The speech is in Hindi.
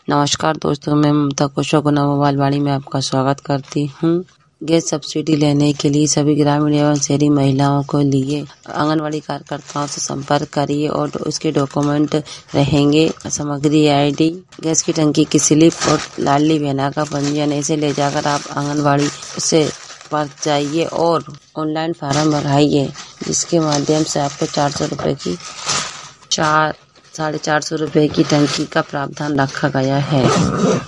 नमस्कार दोस्तों, मैं ममता कुशवाहा गुना मोबाइल वाणी में आपका स्वागत करती हूँ। गैस सब्सिडी लेने के लिए सभी ग्रामीण एवं शहरी महिलाओं को लिए आंगनवाड़ी कार्यकर्ताओं से संपर्क करिए और उसके डॉक्यूमेंट रहेंगे। सामग्री आईडी, गैस की टंकी की स्लिप और लाडली बहना का पंजीयन। इसे ले जाकर आप आंगनवाड़ी से पर जाइए और ऑनलाइन फार्म भराइए, जिसके माध्यम से आपको 400 रुपये की 400-450 रुपये की टंकी का प्रावधान रखा गया है।